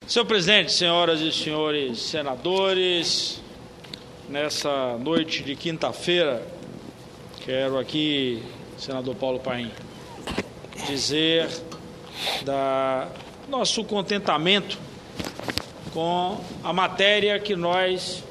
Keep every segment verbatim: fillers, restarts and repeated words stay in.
Senhor presidente, senhoras e senhores senadores, nessa noite de quinta-feira, quero aqui, senador Paulo Paim, dizer da nosso contentamento com a matéria que nós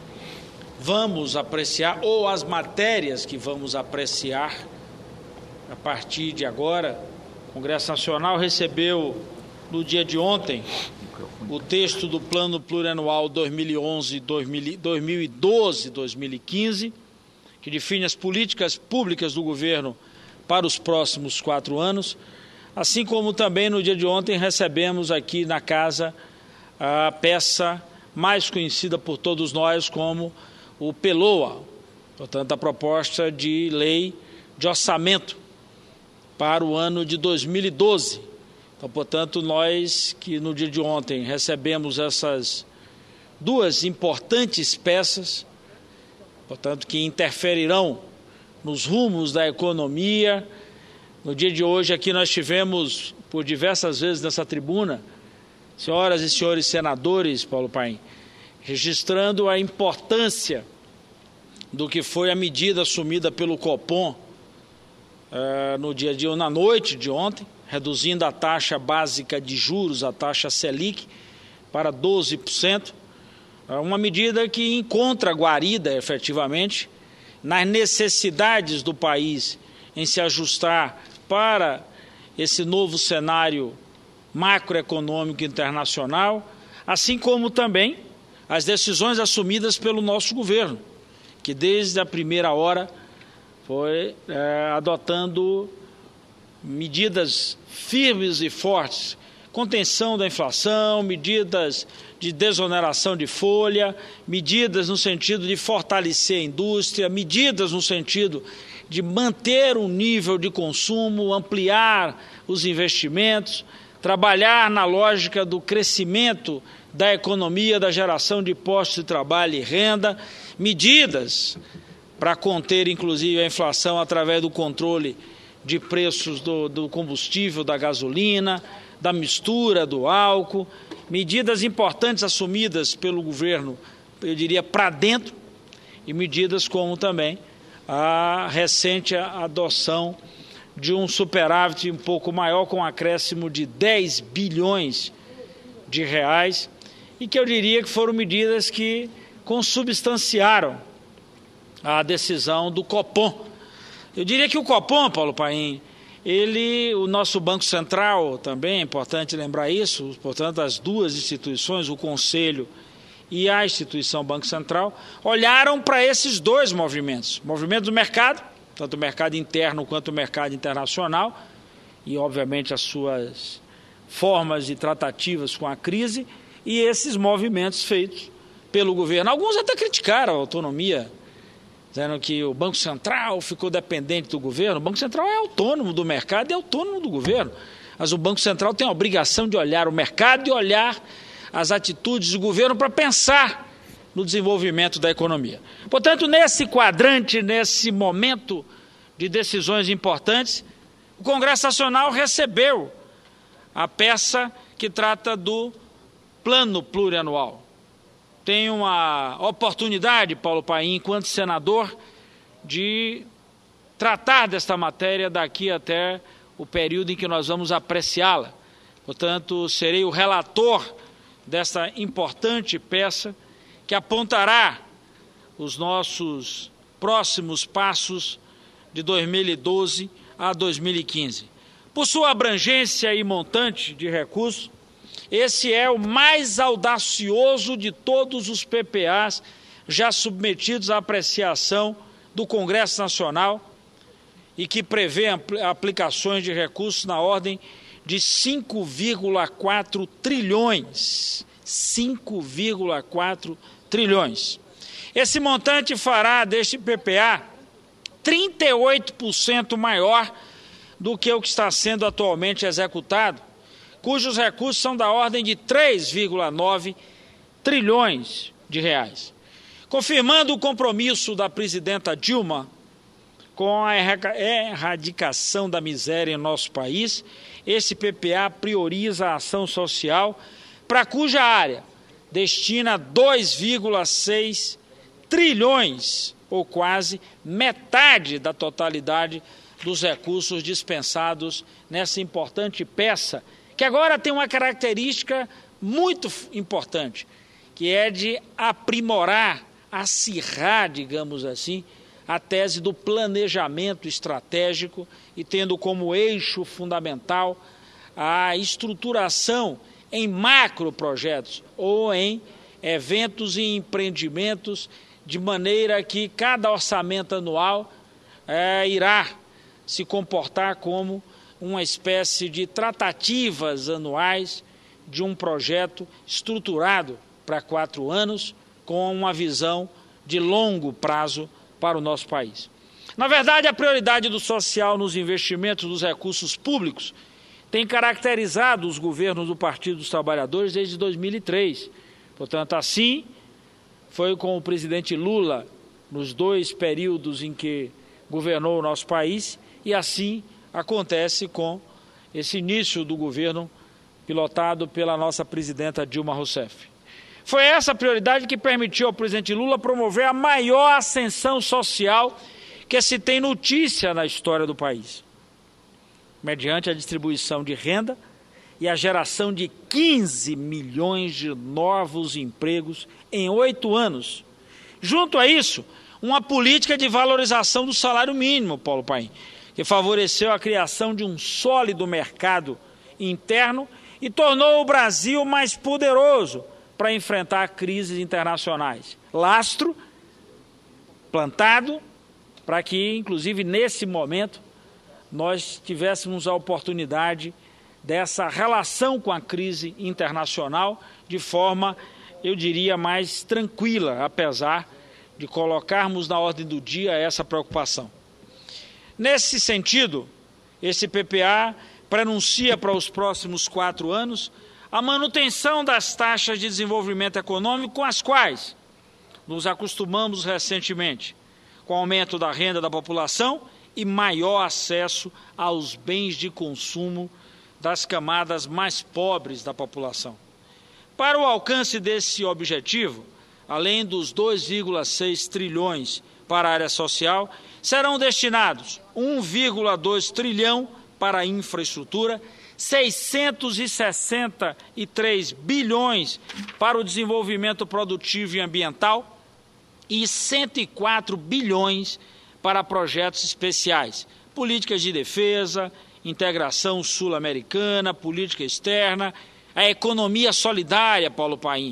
vamos apreciar, ou as matérias que vamos apreciar a partir de agora. O Congresso Nacional recebeu no dia de ontem o texto do Plano Plurianual dois mil e onze, dois mil e doze, dois mil e quinze, que define as políticas públicas do governo para os próximos quatro anos, assim como também no dia de ontem recebemos aqui na casa a peça mais conhecida por todos nós como o PELOA, portanto a proposta de lei de orçamento para o ano de dois mil e doze. Então, portanto, nós que no dia de ontem recebemos essas duas importantes peças, portanto, que interferirão nos rumos da economia. No dia de hoje aqui nós tivemos, por diversas vezes nessa tribuna, senhoras e senhores senadores, Paulo Paim, registrando a importância do que foi a medida assumida pelo Copom uh, no dia de na noite de ontem, reduzindo a taxa básica de juros, a taxa Selic, para doze por cento, uma medida que encontra guarida, efetivamente, nas necessidades do país em se ajustar para esse novo cenário macroeconômico internacional, assim como também as decisões assumidas pelo nosso governo, que desde a primeira hora foi é, adotando medidas firmes e fortes, contenção da inflação, medidas de desoneração de folha, medidas no sentido de fortalecer a indústria, medidas no sentido de manter um nível de consumo, ampliar os investimentos, trabalhar na lógica do crescimento da economia, da geração de postos de trabalho e renda, medidas para conter inclusive a inflação através do controle de preços do, do combustível, da gasolina, da mistura do álcool, medidas importantes assumidas pelo governo, eu diria, para dentro, e medidas como também a recente adoção de um superávit um pouco maior, com um acréscimo de dez bilhões de reais, e que eu diria que foram medidas que consubstanciaram a decisão do Copom. Eu diria que o Copom, Paulo Paim, ele, o nosso Banco Central também, é importante lembrar isso, portanto, as duas instituições, o Conselho e a instituição Banco Central, olharam para esses dois movimentos, movimento do mercado, tanto o mercado interno quanto o mercado internacional, e, obviamente, as suas formas de tratativas com a crise, e esses movimentos feitos pelo governo. Alguns até criticaram a autonomia, dizendo que o Banco Central ficou dependente do governo. O Banco Central é autônomo do mercado e é autônomo do governo. Mas o Banco Central tem a obrigação de olhar o mercado e olhar as atitudes do governo para pensar no desenvolvimento da economia. Portanto, nesse quadrante, nesse momento de decisões importantes, o Congresso Nacional recebeu a peça que trata do Plano Plurianual. Tenho uma oportunidade, Paulo Paim, enquanto senador, de tratar desta matéria daqui até o período em que nós vamos apreciá-la. Portanto, serei o relator desta importante peça que apontará os nossos próximos passos de dois mil e doze a dois mil e quinze. Por sua abrangência e montante de recursos, esse é o mais audacioso de todos os P P As já submetidos à apreciação do Congresso Nacional e que prevê aplicações de recursos na ordem de cinco vírgula quatro trilhões. cinco vírgula quatro trilhões. Esse montante fará deste P P A trinta e oito por cento maior do que o que está sendo atualmente executado, cujos recursos são da ordem de três vírgula nove trilhões de reais. Confirmando o compromisso da presidenta Dilma com a erradicação da miséria em nosso país, esse P P A prioriza a ação social para cuja área destina dois vírgula seis trilhões, ou quase metade da totalidade dos recursos dispensados nessa importante peça, que agora tem uma característica muito importante, que é de aprimorar, acirrar, digamos assim, a tese do planejamento estratégico e tendo como eixo fundamental a estruturação em macroprojetos ou em eventos e empreendimentos, de maneira que cada orçamento anual é, irá se comportar como uma espécie de tratativas anuais de um projeto estruturado para quatro anos, com uma visão de longo prazo para o nosso país. Na verdade, a prioridade do social nos investimentos dos recursos públicos tem caracterizado os governos do Partido dos Trabalhadores desde dois mil e três. Portanto, assim, foi com o presidente Lula, nos dois períodos em que governou o nosso país, e assim acontece com esse início do governo pilotado pela nossa presidenta Dilma Rousseff. Foi essa a prioridade que permitiu ao presidente Lula promover a maior ascensão social que se tem notícia na história do país, mediante a distribuição de renda e a geração de quinze milhões de novos empregos em oito anos. Junto a isso, uma política de valorização do salário mínimo, Paulo Paim, que favoreceu a criação de um sólido mercado interno e tornou o Brasil mais poderoso para enfrentar crises internacionais. Lastro plantado para que, inclusive, nesse momento, nós tivéssemos a oportunidade dessa relação com a crise internacional de forma, eu diria, mais tranquila, apesar de colocarmos na ordem do dia essa preocupação. Nesse sentido, esse P P A prenuncia para os próximos quatro anos a manutenção das taxas de desenvolvimento econômico com as quais nos acostumamos recentemente, com o aumento da renda da população e maior acesso aos bens de consumo das camadas mais pobres da população. Para o alcance desse objetivo, além dos dois vírgula seis trilhões para a área social, serão destinados um vírgula dois trilhão para a infraestrutura, seiscentos e sessenta e três bilhões para o desenvolvimento produtivo e ambiental e cento e quatro bilhões para projetos especiais, políticas de defesa, integração sul-americana, política externa, a economia solidária, Paulo Paim,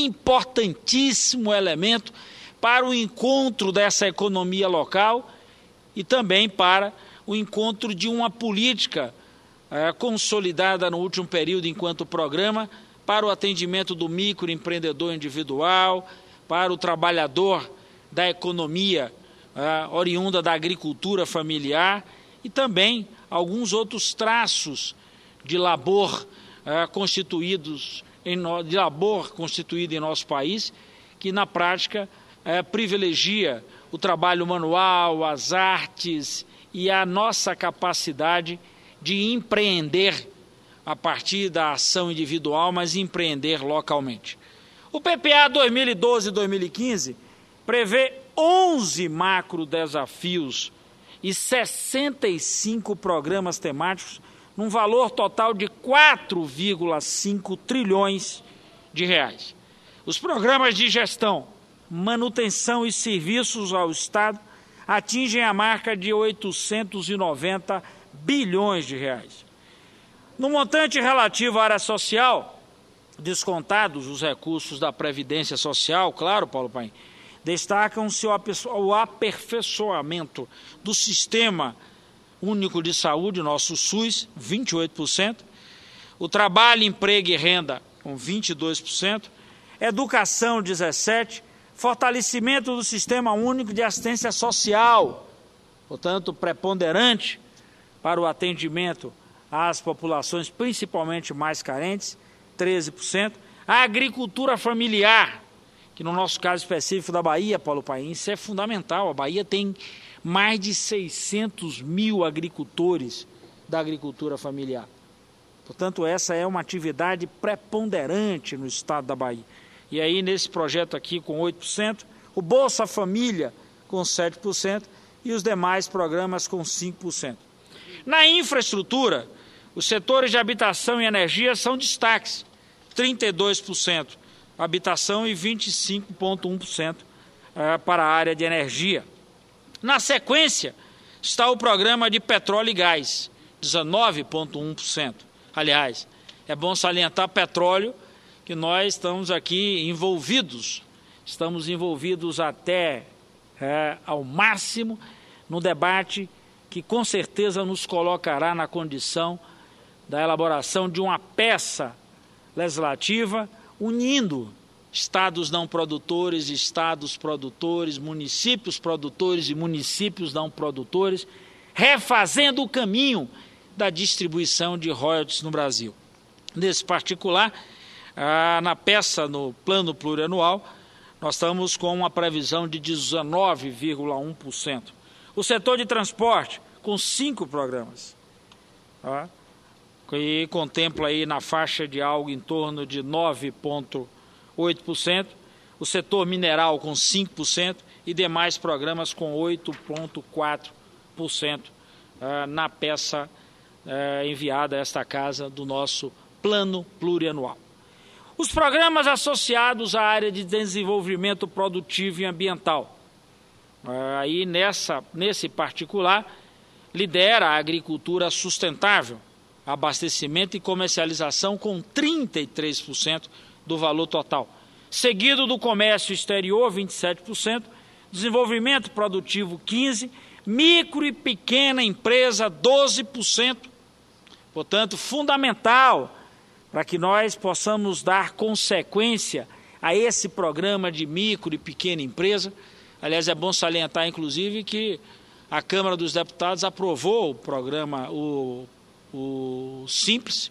importantíssimo elemento para o encontro dessa economia local e também para o encontro de uma política é, consolidada no último período enquanto programa para o atendimento do microempreendedor individual, para o trabalhador da economia é, oriunda da agricultura familiar e também alguns outros traços de labor é, constituídos em no, de labor constituído em nosso país, que na prática é, privilegia o trabalho manual, as artes e a nossa capacidade de empreender a partir da ação individual, mas empreender localmente. O P P A dois mil e doze e dois mil e quinze prevê onze macro desafios e sessenta e cinco programas temáticos, num valor total de quatro vírgula cinco trilhões de reais. Os programas de gestão, manutenção e serviços ao Estado atingem a marca de oitocentos e noventa bilhões de reais. No montante relativo à área social, descontados os recursos da Previdência Social, claro, Paulo Paim, destacam-se o aperfeiçoamento do Sistema Único de Saúde, nosso SUS, vinte e oito por cento, o trabalho, emprego e renda, com vinte e dois por cento, educação, dezessete por cento, fortalecimento do Sistema Único de Assistência Social, portanto, preponderante para o atendimento às populações principalmente mais carentes, treze por cento, a agricultura familiar, que no nosso caso específico da Bahia, Paulo Paim, isso é fundamental. A Bahia tem mais de seiscentos mil agricultores da agricultura familiar. Portanto, essa é uma atividade preponderante no estado da Bahia. E aí, nesse projeto aqui, com oito por cento, o Bolsa Família com sete por cento e os demais programas com cinco por cento. Na infraestrutura, os setores de habitação e energia são destaques, trinta e dois por cento habitação e vinte e cinco vírgula um por cento para a área de energia. Na sequência, está o programa de petróleo e gás, dezenove vírgula um por cento. Aliás, é bom salientar petróleo, que nós estamos aqui envolvidos, estamos envolvidos até é, ao máximo no debate que com certeza nos colocará na condição da elaboração de uma peça legislativa unindo estados não produtores, estados produtores, municípios produtores e municípios não produtores, refazendo o caminho da distribuição de royalties no Brasil. Nesse particular, ah, na peça no plano plurianual, nós estamos com uma previsão de dezenove vírgula um por cento. O setor de transporte, com cinco programas, tá? Que contempla aí na faixa de algo em torno de nove vírgula oito por cento, o setor mineral com cinco por cento e demais programas com oito vírgula quatro por cento uh, na peça uh, enviada a esta casa do nosso plano plurianual. Os programas associados à área de desenvolvimento produtivo e ambiental, uh, aí nessa, nesse particular, lidera a agricultura sustentável, abastecimento e comercialização com trinta e três por cento do valor total, seguido do comércio exterior, vinte e sete por cento, desenvolvimento produtivo, quinze por cento, micro e pequena empresa, doze por cento. Portanto, fundamental para que nós possamos dar consequência a esse programa de micro e pequena empresa. Aliás, é bom salientar, inclusive, que a Câmara dos Deputados aprovou o programa, o, o Simples,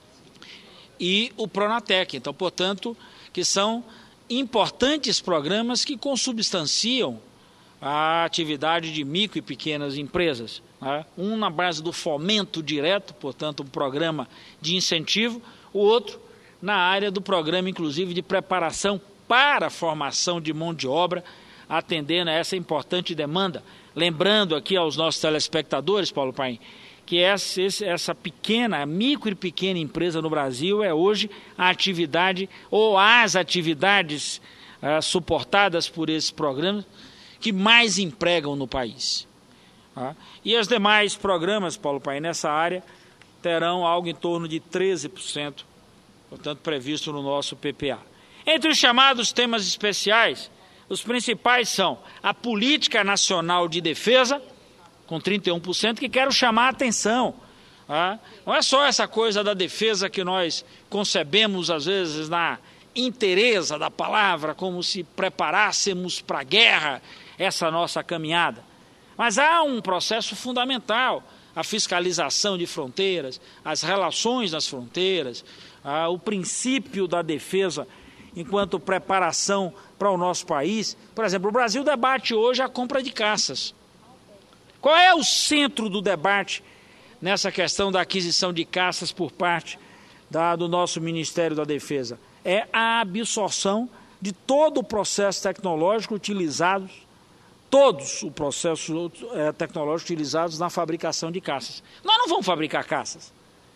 e o Pronatec. Então, portanto, que são importantes programas que consubstanciam a atividade de micro e pequenas empresas. Né? Um na base do fomento direto, portanto, um programa de incentivo, o outro na área do programa, inclusive, de preparação para a formação de mão de obra, atendendo a essa importante demanda. Lembrando aqui aos nossos telespectadores, Paulo Paim, que essa, essa pequena, micro e pequena empresa no Brasil é hoje a atividade ou as atividades uh, suportadas por esses programas que mais empregam no país. Tá? E os demais programas, Paulo Paim, nessa área terão algo em torno de treze por cento, portanto, previsto no nosso P P A. Entre os chamados temas especiais, os principais são a Política Nacional de Defesa, com trinta e um por cento, que quero chamar a atenção. Tá? Não é só essa coisa da defesa que nós concebemos, às vezes, na inteireza da palavra, como se preparássemos para a guerra essa nossa caminhada. Mas há um processo fundamental, a fiscalização de fronteiras, as relações nas fronteiras, ah, o princípio da defesa enquanto preparação para o nosso país. Por exemplo, o Brasil debate hoje a compra de caças. Qual é o centro do debate nessa questão da aquisição de caças por parte da, do nosso Ministério da Defesa? É a absorção de todo o processo tecnológico utilizado, todos os processos é, tecnológicos utilizados na fabricação de caças. Nós não vamos fabricar caças.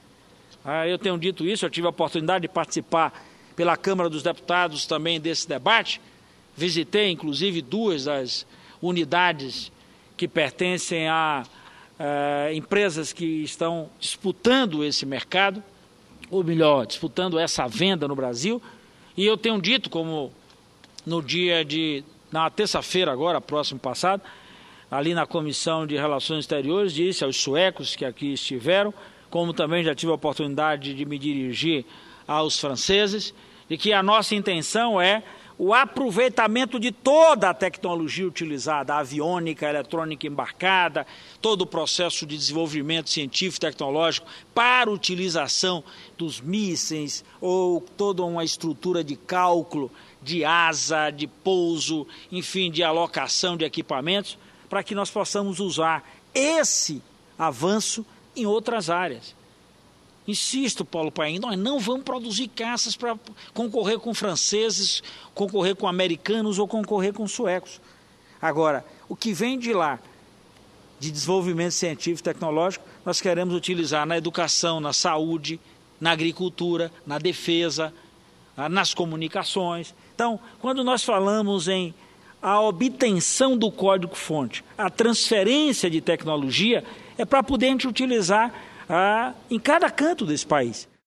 Ah, eu tenho dito isso, eu tive a oportunidade de participar pela Câmara dos Deputados também desse debate. Visitei, inclusive, duas das unidades que pertencem a uh, empresas que estão disputando esse mercado, ou melhor, disputando essa venda no Brasil. E eu tenho dito, como no dia de, na terça-feira agora, próximo passado, ali na Comissão de Relações Exteriores, disse aos suecos que aqui estiveram, como também já tive a oportunidade de me dirigir aos franceses, de que a nossa intenção é o aproveitamento de toda a tecnologia utilizada, a aviônica, a eletrônica embarcada, todo o processo de desenvolvimento científico e tecnológico para utilização dos mísseis ou toda uma estrutura de cálculo, de asa, de pouso, enfim, de alocação de equipamentos, para que nós possamos usar esse avanço em outras áreas. Insisto, Paulo Paim, nós não vamos produzir caças para concorrer com franceses, concorrer com americanos ou concorrer com suecos. Agora, o que vem de lá, de desenvolvimento científico e tecnológico, nós queremos utilizar na educação, na saúde, na agricultura, na defesa, nas comunicações. Então, quando nós falamos em a obtenção do código-fonte, a transferência de tecnologia, é para poder a gente utilizar ah, em cada canto desse país.